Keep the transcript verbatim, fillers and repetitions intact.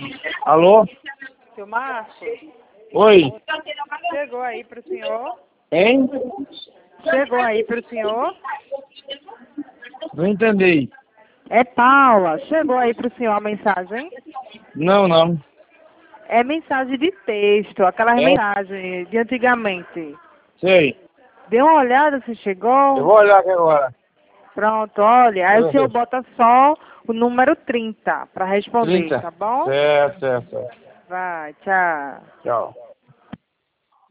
Alô? Seu Márcio, Oi? chegou aí pro senhor? Hein? Chegou aí pro senhor? Não entendi. É Paula, chegou aí pro senhor a mensagem? Não, não. É mensagem de texto, aquelas É? mensagens de antigamente. Sei. Dê uma olhada se Eu chegou. vou olhar aqui agora. Pronto, olha, aí o senhor Deixa bota só o número trinta para responder, trinta. tá bom? Certo, certo, certo. Vai, tchau. Tchau.